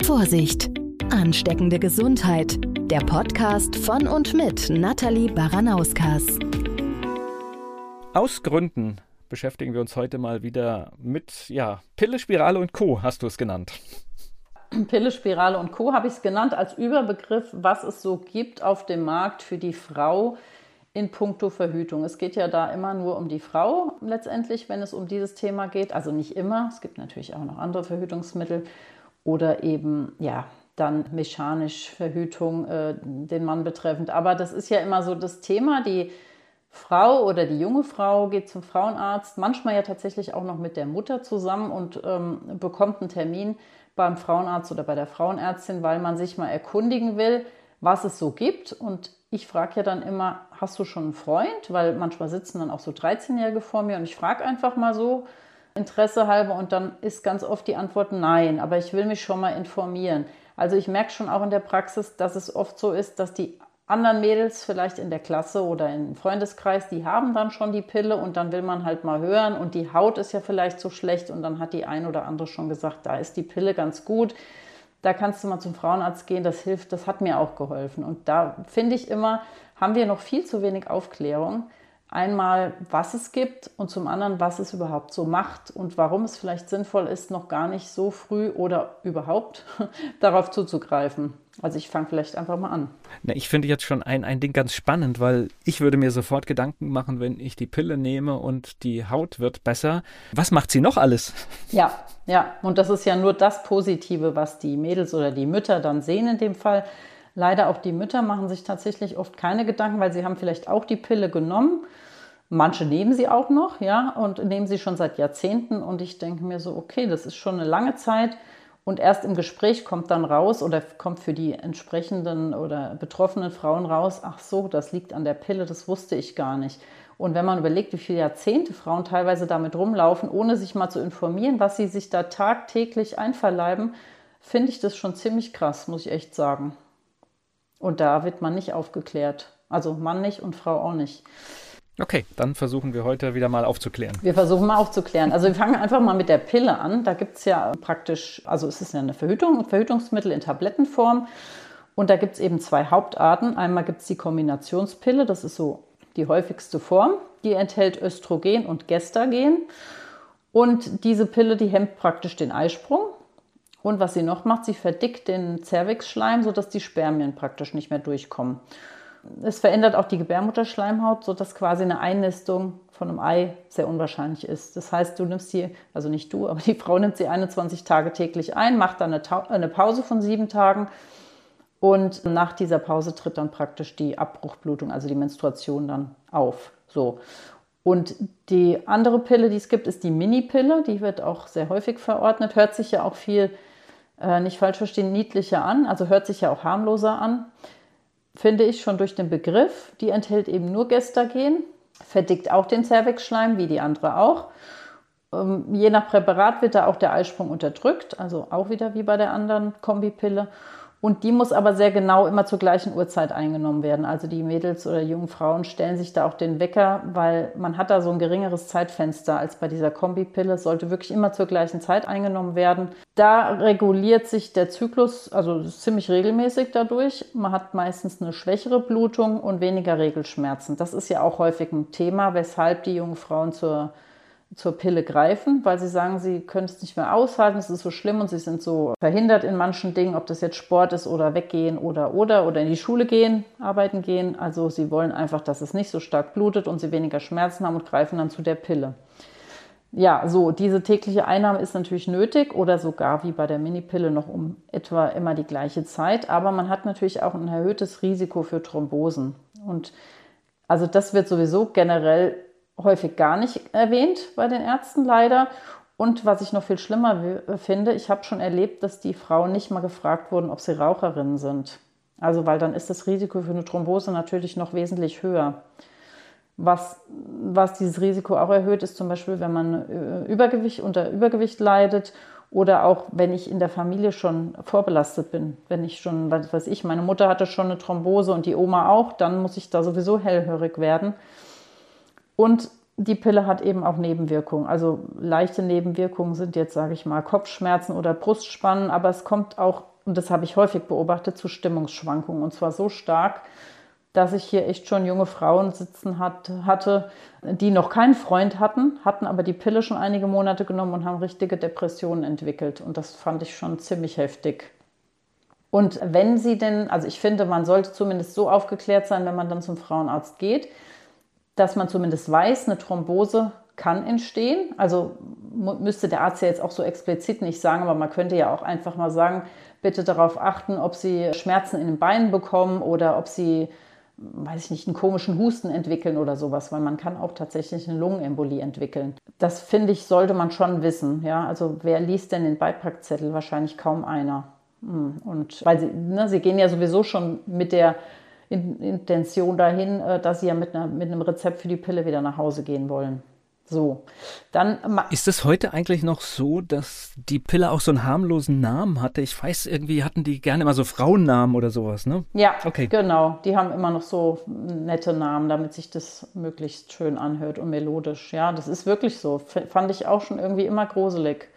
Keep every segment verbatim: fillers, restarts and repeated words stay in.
Vorsicht! Ansteckende Gesundheit. Der Podcast von und mit Nathalie Baranauskas. Aus Gründen beschäftigen wir uns heute mal wieder mit ja, Pille, Spirale und Co. hast du es genannt. Pille, Spirale und Co. habe ich es genannt als Überbegriff, was es so gibt auf dem Markt für die Frau in puncto Verhütung. Es geht ja da immer nur um die Frau letztendlich, wenn es um dieses Thema geht. Also nicht immer, es gibt natürlich auch noch andere Verhütungsmittel oder eben, ja, dann mechanisch Verhütung äh, den Mann betreffend. Aber das ist ja immer so das Thema, die Frau oder die junge Frau geht zum Frauenarzt, manchmal ja tatsächlich auch noch mit der Mutter zusammen und ähm, bekommt einen Termin beim Frauenarzt oder bei der Frauenärztin, weil man sich mal erkundigen will, was es so gibt. Und ich frage ja dann immer, hast du schon einen Freund? Weil manchmal sitzen dann auch so dreizehnjährige vor mir und ich frage einfach mal so, Interesse halber, und dann ist ganz oft die Antwort nein, aber ich will mich schon mal informieren. Also ich merke schon auch in der Praxis, dass es oft so ist, dass die anderen Mädels vielleicht in der Klasse oder im Freundeskreis, die haben dann schon die Pille und dann will man halt mal hören und die Haut ist ja vielleicht so schlecht und dann hat die ein oder andere schon gesagt, da ist die Pille ganz gut, da kannst du mal zum Frauenarzt gehen, das hilft, das hat mir auch geholfen. Und da finde ich immer, haben wir noch viel zu wenig Aufklärung. Einmal, was es gibt und zum anderen, was es überhaupt so macht und warum es vielleicht sinnvoll ist, noch gar nicht so früh oder überhaupt darauf zuzugreifen. Also ich fange vielleicht einfach mal an. Na, ich finde jetzt schon ein, ein Ding ganz spannend, weil ich würde mir sofort Gedanken machen, wenn ich die Pille nehme und die Haut wird besser. Was macht sie noch alles? Ja, ja. Und das ist ja nur das Positive, was die Mädels oder die Mütter dann sehen in dem Fall. Leider auch die Mütter machen sich tatsächlich oft keine Gedanken, weil sie haben vielleicht auch die Pille genommen. Manche nehmen sie auch noch, ja, und nehmen sie schon seit Jahrzehnten. Und ich denke mir so, okay, das ist schon eine lange Zeit. Und erst im Gespräch kommt dann raus oder kommt für die entsprechenden oder betroffenen Frauen raus, ach so, das liegt an der Pille, das wusste ich gar nicht. Und wenn man überlegt, wie viele Jahrzehnte Frauen teilweise damit rumlaufen, ohne sich mal zu informieren, was sie sich da tagtäglich einverleiben, finde ich das schon ziemlich krass, muss ich echt sagen. Und da wird man nicht aufgeklärt. Also Mann nicht und Frau auch nicht. Okay, dann versuchen wir heute wieder mal aufzuklären. Wir versuchen mal aufzuklären. Also wir fangen einfach mal mit der Pille an. Da gibt es ja praktisch, also es ist ja eine Verhütung, ein Verhütungsmittel in Tablettenform. Und da gibt es eben zwei Hauptarten. Einmal gibt es die Kombinationspille, das ist so die häufigste Form. Die enthält Östrogen und Gestagen. Und diese Pille, die hemmt praktisch den Eisprung. Und was sie noch macht, sie verdickt den Zervixschleim, sodass die Spermien praktisch nicht mehr durchkommen. Es verändert auch die Gebärmutterschleimhaut, sodass quasi eine Einnistung von einem Ei sehr unwahrscheinlich ist. Das heißt, du nimmst sie, also nicht du, aber die Frau nimmt sie einundzwanzig Tage täglich ein, macht dann eine, Ta- eine Pause von sieben Tagen und nach dieser Pause tritt dann praktisch die Abbruchblutung, also die Menstruation dann auf. So. Und die andere Pille, die es gibt, ist die Mini-Pille. Die wird auch sehr häufig verordnet, hört sich ja auch viel, äh, nicht falsch verstehen, niedlicher an, also hört sich ja auch harmloser an. Finde ich schon durch den Begriff, die enthält eben nur Gestagen, verdickt auch den Zervixschleim, wie die andere auch. Ähm, je nach Präparat wird da auch der Eisprung unterdrückt, also auch wieder wie bei der anderen Kombipille. Und die muss aber sehr genau immer zur gleichen Uhrzeit eingenommen werden. Also die Mädels oder jungen Frauen stellen sich da auch den Wecker, weil man hat da so ein geringeres Zeitfenster als bei dieser Kombipille. Es sollte wirklich immer zur gleichen Zeit eingenommen werden. Da reguliert sich der Zyklus, also ziemlich regelmäßig dadurch. Man hat meistens eine schwächere Blutung und weniger Regelschmerzen. Das ist ja auch häufig ein Thema, weshalb die jungen Frauen zur zur Pille greifen, weil sie sagen, sie können es nicht mehr aushalten, es ist so schlimm und sie sind so verhindert in manchen Dingen, ob das jetzt Sport ist oder weggehen oder oder oder in die Schule gehen, arbeiten gehen. Also sie wollen einfach, dass es nicht so stark blutet und sie weniger Schmerzen haben und greifen dann zu der Pille. Ja, so, diese tägliche Einnahme ist natürlich nötig oder sogar wie bei der Minipille noch um etwa immer die gleiche Zeit, aber man hat natürlich auch ein erhöhtes Risiko für Thrombosen. Und also das wird sowieso generell häufig gar nicht erwähnt bei den Ärzten leider. Und was ich noch viel schlimmer finde, ich habe schon erlebt, dass die Frauen nicht mal gefragt wurden, ob sie Raucherinnen sind. Also weil dann ist das Risiko für eine Thrombose natürlich noch wesentlich höher. Was, was dieses Risiko auch erhöht, ist zum Beispiel, wenn man Übergewicht, unter Übergewicht leidet oder auch, wenn ich in der Familie schon vorbelastet bin. Wenn ich schon, was weiß ich, meine Mutter hatte schon eine Thrombose und die Oma auch, dann muss ich da sowieso hellhörig werden. Und die Pille hat eben auch Nebenwirkungen. Also leichte Nebenwirkungen sind jetzt, sage ich mal, Kopfschmerzen oder Brustspannen, aber es kommt auch und das habe ich häufig beobachtet, zu Stimmungsschwankungen. Und zwar so stark, dass ich hier echt schon junge Frauen sitzen hat, hatte, die noch keinen Freund hatten, hatten aber die Pille schon einige Monate genommen und haben richtige Depressionen entwickelt. Und das fand ich schon ziemlich heftig. Und wenn sie denn, also ich finde, man sollte zumindest so aufgeklärt sein, wenn man dann zum Frauenarzt geht, dass man zumindest weiß, eine Thrombose kann entstehen. Also müsste der Arzt ja jetzt auch so explizit nicht sagen, aber man könnte ja auch einfach mal sagen, bitte darauf achten, ob Sie Schmerzen in den Beinen bekommen oder ob Sie, weiß ich nicht, einen komischen Husten entwickeln oder sowas, weil man kann auch tatsächlich eine Lungenembolie entwickeln. Das, finde ich, sollte man schon wissen. Ja? Also wer liest denn den Beipackzettel? Wahrscheinlich kaum einer. Und weil sie, ne, sie gehen ja sowieso schon mit der Intention dahin, dass sie ja mit, einer, mit einem Rezept für die Pille wieder nach Hause gehen wollen. So, dann ist es heute eigentlich noch so, dass die Pille auch so einen harmlosen Namen hatte? Ich weiß, irgendwie hatten die gerne immer so Frauennamen oder sowas, ne? Ja, okay. Genau. Die haben immer noch so nette Namen, damit sich das möglichst schön anhört und melodisch. Ja, das ist wirklich so. F- fand ich auch schon irgendwie immer gruselig.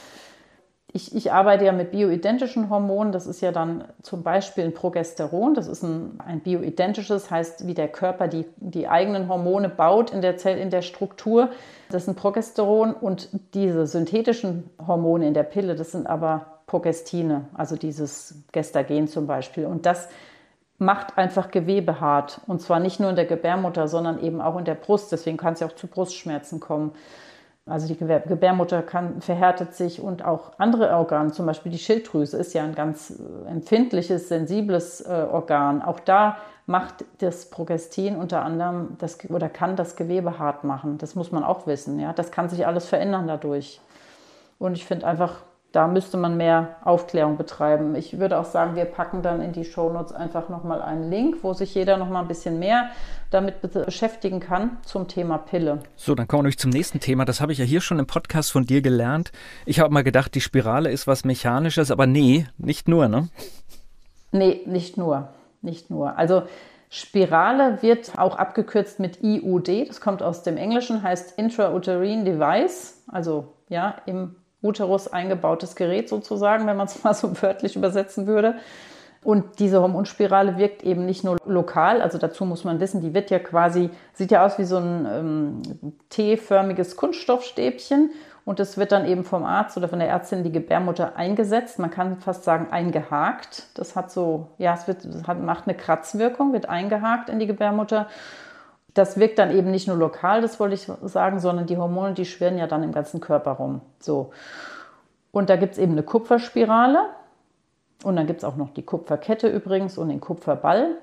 Ich, ich arbeite ja mit bioidentischen Hormonen. Das ist ja dann zum Beispiel ein Progesteron. Das ist ein, ein bioidentisches, heißt, wie der Körper die, die eigenen Hormone baut in der Zell, in der Struktur. Das ist ein Progesteron. Und diese synthetischen Hormone in der Pille, das sind aber Progestine, also dieses Gestagen zum Beispiel. Und das macht einfach Gewebe hart. Und zwar nicht nur in der Gebärmutter, sondern eben auch in der Brust. Deswegen kann es ja auch zu Brustschmerzen kommen. Also die Gebärmutter kann, verhärtet sich und auch andere Organe, zum Beispiel die Schilddrüse ist ja ein ganz empfindliches, sensibles äh, Organ. Auch da macht das Progestin unter anderem das, oder kann das Gewebe hart machen. Das muss man auch wissen. Ja? Das kann sich alles verändern dadurch. Und ich finde einfach, da müsste man mehr Aufklärung betreiben. Ich würde auch sagen, wir packen dann in die Shownotes einfach nochmal einen Link, wo sich jeder nochmal ein bisschen mehr damit beschäftigen kann zum Thema Pille. So, dann kommen wir nämlich zum nächsten Thema. Das habe ich ja hier schon im Podcast von dir gelernt. Ich habe mal gedacht, die Spirale ist was Mechanisches, aber nee, nicht nur, ne? Nee, nicht nur. Nicht nur. Also Spirale wird auch abgekürzt mit I U D. Das kommt aus dem Englischen, heißt Intrauterine Device. Also ja, im Uterus eingebautes Gerät sozusagen, wenn man es mal so wörtlich übersetzen würde. Und diese Hormonspirale wirkt eben nicht nur lokal, also dazu muss man wissen, die wird ja quasi, sieht ja aus wie so ein ähm, T-förmiges Kunststoffstäbchen und das wird dann eben vom Arzt oder von der Ärztin in die Gebärmutter eingesetzt. Man kann fast sagen eingehakt. Das hat so, ja, es wird, das hat, macht eine Kratzwirkung, wird eingehakt in die Gebärmutter. Das wirkt dann eben nicht nur lokal, das wollte ich sagen, sondern die Hormone, die schwirren ja dann im ganzen Körper rum. So. Und da gibt es eben eine Kupferspirale und dann gibt es auch noch die Kupferkette übrigens und den Kupferball.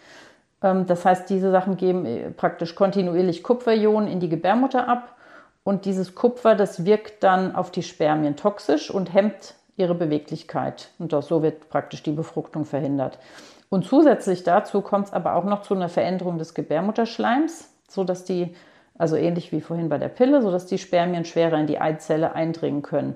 Das heißt, diese Sachen geben praktisch kontinuierlich Kupferionen in die Gebärmutter ab und dieses Kupfer, das wirkt dann auf die Spermien toxisch und hemmt ihre Beweglichkeit. Und so wird praktisch die Befruchtung verhindert. Und zusätzlich dazu kommt es aber auch noch zu einer Veränderung des Gebärmutterschleims, sodass die, also ähnlich wie vorhin bei der Pille, sodass die Spermien schwerer in die Eizelle eindringen können.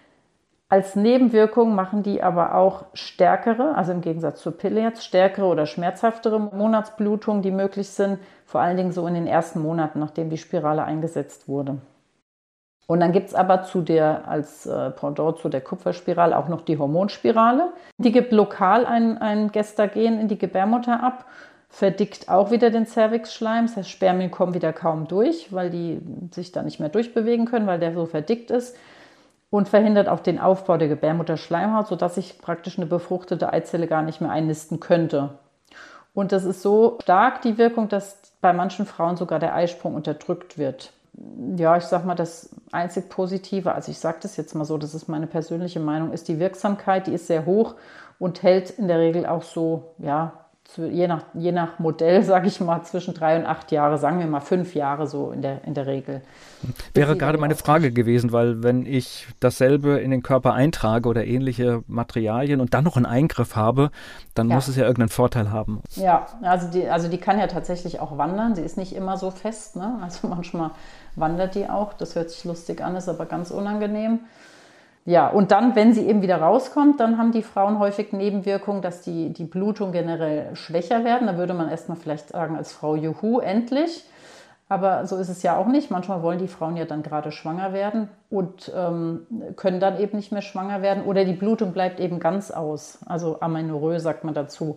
Als Nebenwirkung machen die aber auch stärkere, also im Gegensatz zur Pille jetzt, stärkere oder schmerzhaftere Monatsblutungen, die möglich sind, vor allen Dingen so in den ersten Monaten, nachdem die Spirale eingesetzt wurde. Und dann gibt es aber zu der, als äh, Pendant zu der Kupferspirale auch noch die Hormonspirale. Die gibt lokal ein, ein Gestagen in die Gebärmutter ab, verdickt auch wieder den Cervixschleim. Das heißt, Spermien kommen wieder kaum durch, weil die sich da nicht mehr durchbewegen können, weil der so verdickt ist. Und verhindert auch den Aufbau der Gebärmutterschleimhaut, sodass sich praktisch eine befruchtete Eizelle gar nicht mehr einnisten könnte. Und das ist so stark, die Wirkung, dass bei manchen Frauen sogar der Eisprung unterdrückt wird. Ja, ich sag mal, das einzig Positive, also ich sage das jetzt mal so, das ist meine persönliche Meinung, ist die Wirksamkeit, die ist sehr hoch und hält in der Regel auch so, ja, je nach, je nach Modell, sage ich mal, zwischen drei und acht Jahre, sagen wir mal fünf Jahre so in der, in der Regel. Wäre gerade meine Frage gewesen, weil wenn ich dasselbe in den Körper eintrage oder ähnliche Materialien und dann noch einen Eingriff habe, dann ja. muss es ja irgendeinen Vorteil haben. Ja, also die, also die kann ja tatsächlich auch wandern, sie ist nicht immer so fest, ne? Also manchmal wandert die auch, das hört sich lustig an, ist aber ganz unangenehm. Ja, und dann, wenn sie eben wieder rauskommt, dann haben die Frauen häufig Nebenwirkungen, dass die, die Blutung generell schwächer werden. Da würde man erstmal vielleicht sagen als Frau, juhu, endlich. Aber so ist es ja auch nicht. Manchmal wollen die Frauen ja dann gerade schwanger werden und ähm, können dann eben nicht mehr schwanger werden. Oder die Blutung bleibt eben ganz aus. Also Amenorrhoe sagt man dazu.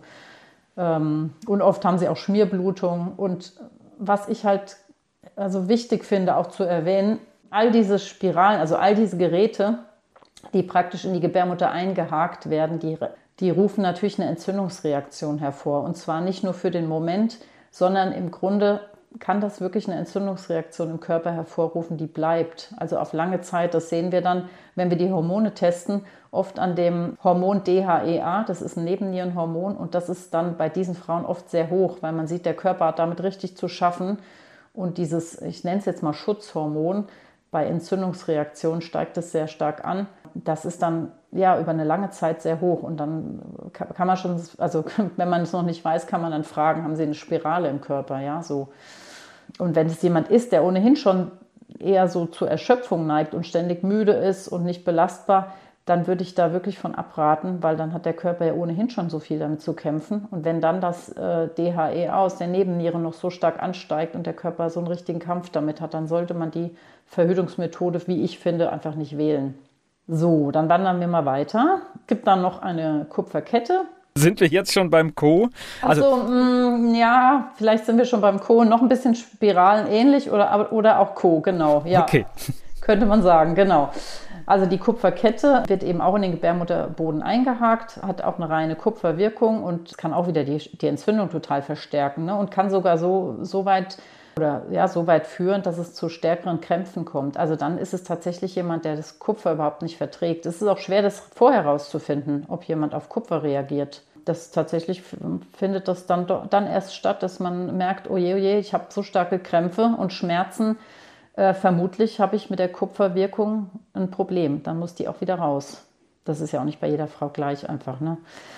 Ähm, und oft haben sie auch Schmierblutung. Und was ich halt also wichtig finde auch zu erwähnen, all diese Spiralen, also all diese Geräte, die praktisch in die Gebärmutter eingehakt werden, die, die rufen natürlich eine Entzündungsreaktion hervor. Und zwar nicht nur für den Moment, sondern im Grunde kann das wirklich eine Entzündungsreaktion im Körper hervorrufen, die bleibt. Also auf lange Zeit, das sehen wir dann, wenn wir die Hormone testen, oft an dem Hormon D H E A, das ist ein Nebennierenhormon und das ist dann bei diesen Frauen oft sehr hoch, weil man sieht, der Körper hat damit richtig zu schaffen und dieses, ich nenne es jetzt mal Schutzhormon, bei Entzündungsreaktionen steigt es sehr stark an. Das ist dann ja über eine lange Zeit sehr hoch und dann kann man schon, also wenn man es noch nicht weiß, kann man dann fragen, haben Sie eine Spirale im Körper, ja, so. Und wenn es jemand ist, der ohnehin schon eher so zur Erschöpfung neigt und ständig müde ist und nicht belastbar, dann würde ich da wirklich von abraten, weil dann hat der Körper ja ohnehin schon so viel damit zu kämpfen. Und wenn dann das äh, D H E A aus der Nebenniere noch so stark ansteigt und der Körper so einen richtigen Kampf damit hat, dann sollte man die Verhütungsmethode, wie ich finde, einfach nicht wählen. So, dann wandern wir mal weiter. Es gibt dann noch eine Kupferkette. Sind wir jetzt schon beim Co? Also, also mh, ja, vielleicht sind wir schon beim Co. Noch ein bisschen spiralenähnlich oder, oder auch Co, genau. Ja, okay. Könnte man sagen, genau. Also die Kupferkette wird eben auch in den Gebärmutterboden eingehakt, hat auch eine reine Kupferwirkung und kann auch wieder die, die Entzündung total verstärken, ne? Und kann sogar so, so weit oder ja, so weit führen, dass es zu stärkeren Krämpfen kommt. Also dann ist es tatsächlich jemand, der das Kupfer überhaupt nicht verträgt. Es ist auch schwer, das vorher herauszufinden, ob jemand auf Kupfer reagiert. Das tatsächlich findet das dann, dann erst statt, dass man merkt, oh je, oh je, ich habe so starke Krämpfe und Schmerzen. Äh, vermutlich habe ich mit der Kupferwirkung ein Problem. Dann muss die auch wieder raus. Das ist ja auch nicht bei jeder Frau gleich einfach, ne?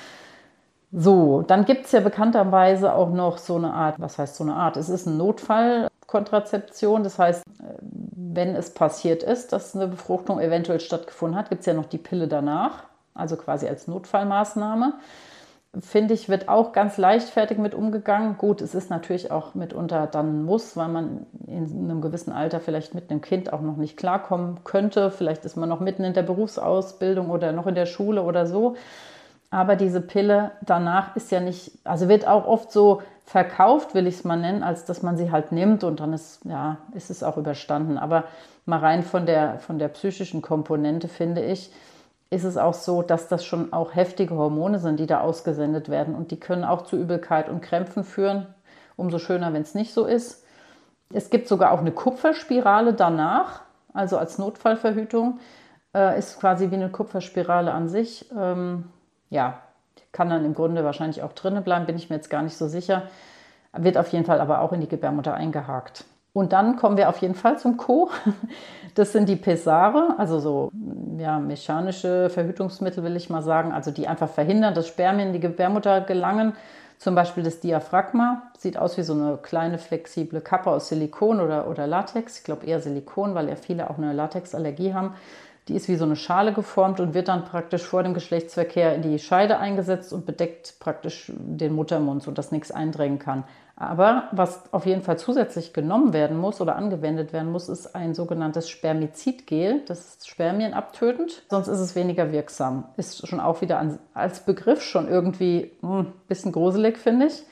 So, dann gibt es ja bekannterweise auch noch so eine Art, was heißt so eine Art? Es ist eine Notfallkontrazeption. Das heißt, wenn es passiert ist, dass eine Befruchtung eventuell stattgefunden hat, gibt es ja noch die Pille danach, also quasi als Notfallmaßnahme. Finde ich, wird auch ganz leichtfertig mit umgegangen. Gut, es ist natürlich auch mitunter dann ein Muss, weil man in einem gewissen Alter vielleicht mit einem Kind auch noch nicht klarkommen könnte. Vielleicht ist man noch mitten in der Berufsausbildung oder noch in der Schule oder so. Aber diese Pille danach ist ja nicht, also wird auch oft so verkauft, will ich es mal nennen, als dass man sie halt nimmt und dann ist, ja, ist es auch überstanden. Aber mal rein von der, von der psychischen Komponente, finde ich, ist es auch so, dass das schon auch heftige Hormone sind, die da ausgesendet werden. Und die können auch zu Übelkeit und Krämpfen führen. Umso schöner, wenn es nicht so ist. Es gibt sogar auch eine Kupferspirale danach, also als Notfallverhütung. Äh, ist quasi wie eine Kupferspirale an sich. Ähm, ja, kann dann im Grunde wahrscheinlich auch drinnen bleiben, bin ich mir jetzt gar nicht so sicher. Wird auf jeden Fall aber auch in die Gebärmutter eingehakt. Und dann kommen wir auf jeden Fall zum Co. Das sind die Pessare, also so ja, mechanische Verhütungsmittel, will ich mal sagen, also die einfach verhindern, dass Spermien in die Gebärmutter gelangen. Zum Beispiel das Diaphragma, sieht aus wie so eine kleine flexible Kappe aus Silikon oder, oder Latex. Ich glaube eher Silikon, weil ja viele auch eine Latexallergie haben. Die ist wie so eine Schale geformt und wird dann praktisch vor dem Geschlechtsverkehr in die Scheide eingesetzt und bedeckt praktisch den Muttermund, sodass nichts eindringen kann. Aber was auf jeden Fall zusätzlich genommen werden muss oder angewendet werden muss, ist ein sogenanntes Spermizidgel. Das ist spermienabtötend, sonst ist es weniger wirksam. Ist schon auch wieder als Begriff schon irgendwie ein bisschen gruselig, finde ich.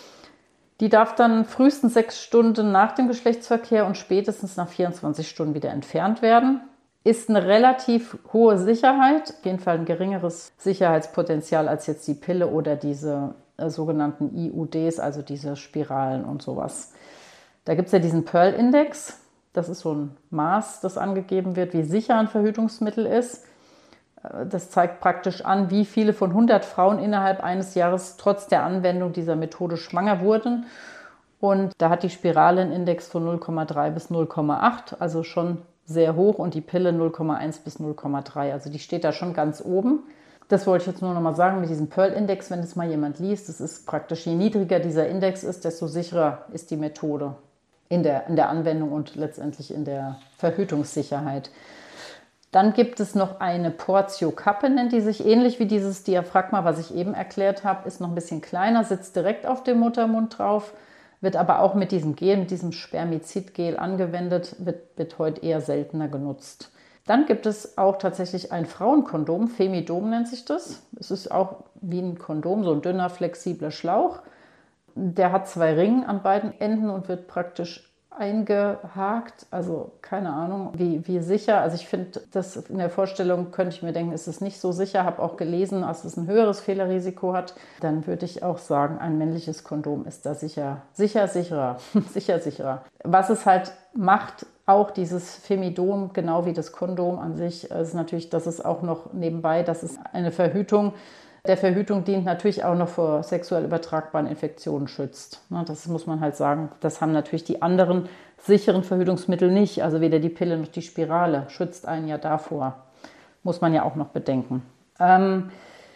Die darf dann frühestens sechs Stunden nach dem Geschlechtsverkehr und spätestens nach vierundzwanzig Stunden wieder entfernt werden. Ist eine relativ hohe Sicherheit, auf jeden Fall ein geringeres Sicherheitspotenzial als jetzt die Pille oder diese äh, sogenannten I U Ds, also diese Spiralen und sowas. Da gibt es ja diesen Pearl-Index, das ist so ein Maß, das angegeben wird, wie sicher ein Verhütungsmittel ist. Das zeigt praktisch an, wie viele von hundert Frauen innerhalb eines Jahres trotz der Anwendung dieser Methode schwanger wurden. Und da hat die Spirale einen Index von null Komma drei bis null Komma acht, also schon sehr hoch, und die Pille null Komma eins bis null Komma drei. Also die steht da schon ganz oben. Das wollte ich jetzt nur noch mal sagen mit diesem Pearl-Index, wenn es mal jemand liest. Das ist praktisch, je niedriger dieser Index ist, desto sicherer ist die Methode in der, in der Anwendung und letztendlich in der Verhütungssicherheit. Dann gibt es noch eine Portio-Kappe, nennt die sich, ähnlich wie dieses Diaphragma, was ich eben erklärt habe, ist noch ein bisschen kleiner, sitzt direkt auf dem Muttermund drauf. wird aber auch mit diesem Gel, mit diesem Spermizidgel angewendet, wird, wird heute eher seltener genutzt. Dann gibt es auch tatsächlich ein Frauenkondom, Femidom nennt sich das. Es ist auch wie ein Kondom, so ein dünner, flexibler Schlauch. Der hat zwei Ringe an beiden Enden und wird praktisch eingehakt. Also keine Ahnung, wie, wie sicher. Also ich finde, das in der Vorstellung könnte ich mir denken, ist es nicht so sicher. Habe auch gelesen, dass es ein höheres Fehlerrisiko hat. Dann würde ich auch sagen, ein männliches Kondom ist da sicher, sicher, sicherer. sicher, sicherer. Was es halt macht, auch dieses Femidom, genau wie das Kondom an sich, ist natürlich, dass es auch noch nebenbei, das ist eine Verhütung, der Verhütung dient, natürlich auch noch vor sexuell übertragbaren Infektionen schützt. Das muss man halt sagen. Das haben natürlich die anderen sicheren Verhütungsmittel nicht. Also weder die Pille noch die Spirale schützt einen ja davor. Muss man ja auch noch bedenken. Ähm,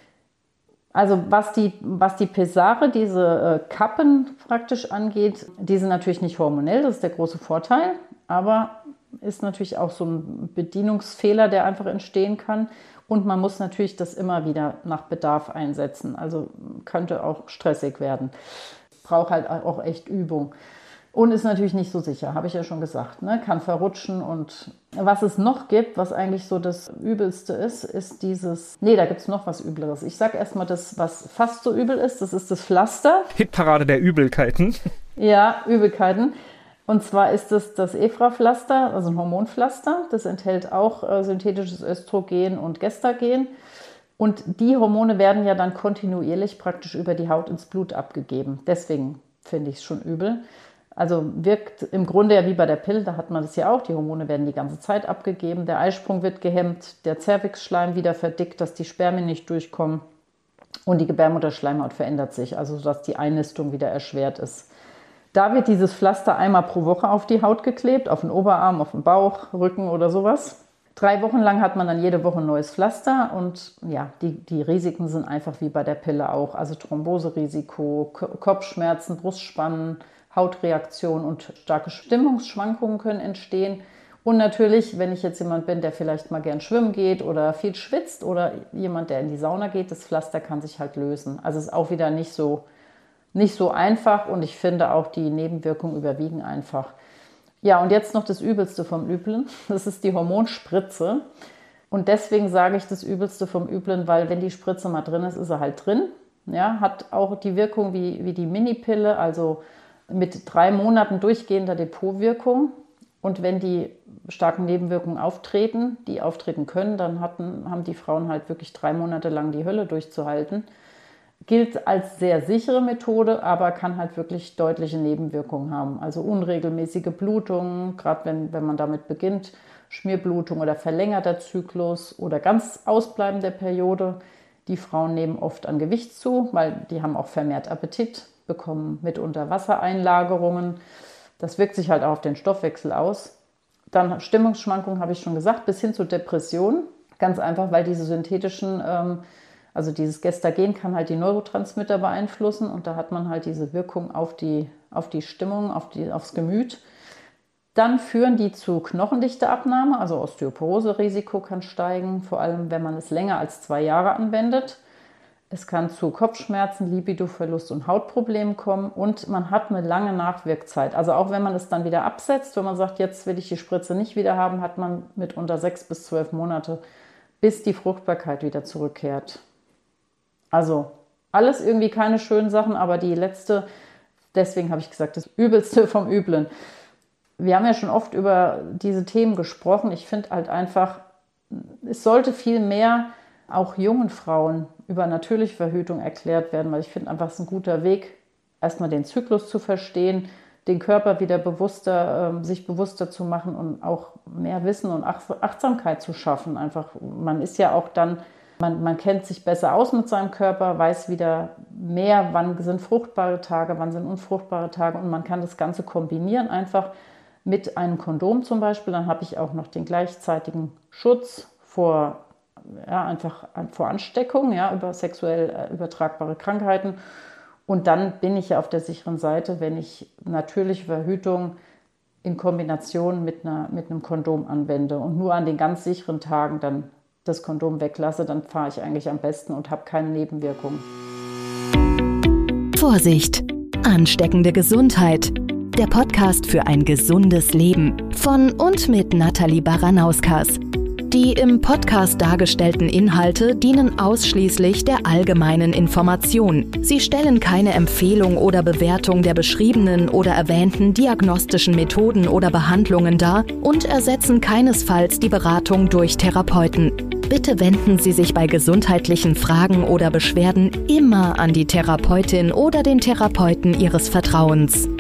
also was die, was die Pessare, diese äh, Kappen praktisch angeht, die sind natürlich nicht hormonell, das ist der große Vorteil. Aber ist natürlich auch so ein Bedienungsfehler, der einfach entstehen kann. Und man muss natürlich das immer wieder nach Bedarf einsetzen. Also könnte auch stressig werden. Braucht halt auch echt Übung. Und ist natürlich nicht so sicher, habe ich ja schon gesagt. Ne? Kann verrutschen. Und was es noch gibt, was eigentlich so das Übelste ist, ist dieses... Nee, da gibt es noch was Übleres. Ich sage erstmal das, was fast so übel ist. Das ist das Pflaster. Hitparade der Übelkeiten. Ja, Übelkeiten. Und zwar ist es das Ephra-Pflaster, also ein Hormonpflaster. Das enthält auch äh, synthetisches Östrogen und Gestagen. Und die Hormone werden ja dann kontinuierlich praktisch über die Haut ins Blut abgegeben. Deswegen finde ich es schon übel. Also wirkt im Grunde ja wie bei der Pille, da hat man das ja auch. Die Hormone werden die ganze Zeit abgegeben. Der Eisprung wird gehemmt, der Zervixschleim wieder verdickt, dass die Spermien nicht durchkommen. Und die Gebärmutterschleimhaut verändert sich, also dass die Einnistung wieder erschwert ist. Da wird dieses Pflaster einmal pro Woche auf die Haut geklebt, auf den Oberarm, auf den Bauch, Rücken oder sowas. Drei Wochen lang hat man dann jede Woche ein neues Pflaster und ja, die, die Risiken sind einfach wie bei der Pille auch. Also Thromboserisiko, Kopfschmerzen, Brustspannen, Hautreaktion und starke Stimmungsschwankungen können entstehen. Und natürlich, wenn ich jetzt jemand bin, der vielleicht mal gern schwimmen geht oder viel schwitzt oder jemand, der in die Sauna geht, das Pflaster kann sich halt lösen. Also es ist auch wieder nicht so... Nicht so einfach und ich finde auch die Nebenwirkungen überwiegen einfach. Ja, und jetzt noch das Übelste vom Üblen. Das ist die Hormonspritze. Und deswegen sage ich das Übelste vom Üblen, weil wenn die Spritze mal drin ist, ist sie halt drin. Ja, hat auch die Wirkung wie, wie die Minipille, also mit drei Monaten durchgehender Depotwirkung. Und wenn die starken Nebenwirkungen auftreten, die auftreten können, dann hatten, haben die Frauen halt wirklich drei Monate lang die Hölle durchzuhalten. Gilt als sehr sichere Methode, aber kann halt wirklich deutliche Nebenwirkungen haben. Also unregelmäßige Blutungen, gerade wenn, wenn man damit beginnt, Schmierblutung oder verlängerter Zyklus oder ganz Ausbleiben der Periode. Die Frauen nehmen oft an Gewicht zu, weil die haben auch vermehrt Appetit, bekommen mitunter Wassereinlagerungen. Das wirkt sich halt auch auf den Stoffwechsel aus. Dann Stimmungsschwankungen, habe ich schon gesagt, bis hin zu Depressionen. Ganz einfach, weil diese synthetischen... Ähm, Also dieses Gestagen kann halt die Neurotransmitter beeinflussen und da hat man halt diese Wirkung auf die, auf die Stimmung, auf die, aufs Gemüt. Dann führen die zu Knochendichteabnahme, also Osteoporose-Risiko kann steigen, vor allem wenn man es länger als zwei Jahre anwendet. Es kann zu Kopfschmerzen, Libidoverlust und Hautproblemen kommen und man hat eine lange Nachwirkzeit. Also auch wenn man es dann wieder absetzt, wenn man sagt, jetzt will ich die Spritze nicht wieder haben, hat man mitunter sechs bis zwölf Monate, bis die Fruchtbarkeit wieder zurückkehrt. Also alles irgendwie keine schönen Sachen, aber die letzte, deswegen habe ich gesagt, das Übelste vom Üblen. Wir haben ja schon oft über diese Themen gesprochen. Ich finde halt einfach, es sollte viel mehr auch jungen Frauen über natürliche Verhütung erklärt werden, weil ich finde einfach, es ist ein guter Weg, erstmal den Zyklus zu verstehen, den Körper wieder bewusster, äh, sich bewusster zu machen und auch mehr Wissen und Achtsamkeit zu schaffen. Einfach, man ist ja auch dann, man, man kennt sich besser aus mit seinem Körper, weiß wieder mehr, wann sind fruchtbare Tage, wann sind unfruchtbare Tage und man kann das Ganze kombinieren einfach mit einem Kondom zum Beispiel. Dann habe ich auch noch den gleichzeitigen Schutz vor, ja, einfach vor Ansteckung, ja, über sexuell übertragbare Krankheiten. Und dann bin ich ja auf der sicheren Seite, wenn ich natürliche Verhütung in Kombination mit, einer, mit einem Kondom anwende und nur an den ganz sicheren Tagen dann das Kondom weglasse, dann fahre ich eigentlich am besten und habe keine Nebenwirkungen. Vorsicht! Ansteckende Gesundheit. Der Podcast für ein gesundes Leben von und mit Nathalie Baranauskas. Die im Podcast dargestellten Inhalte dienen ausschließlich der allgemeinen Information. Sie stellen keine Empfehlung oder Bewertung der beschriebenen oder erwähnten diagnostischen Methoden oder Behandlungen dar und ersetzen keinesfalls die Beratung durch Therapeuten. Bitte wenden Sie sich bei gesundheitlichen Fragen oder Beschwerden immer an die Therapeutin oder den Therapeuten Ihres Vertrauens.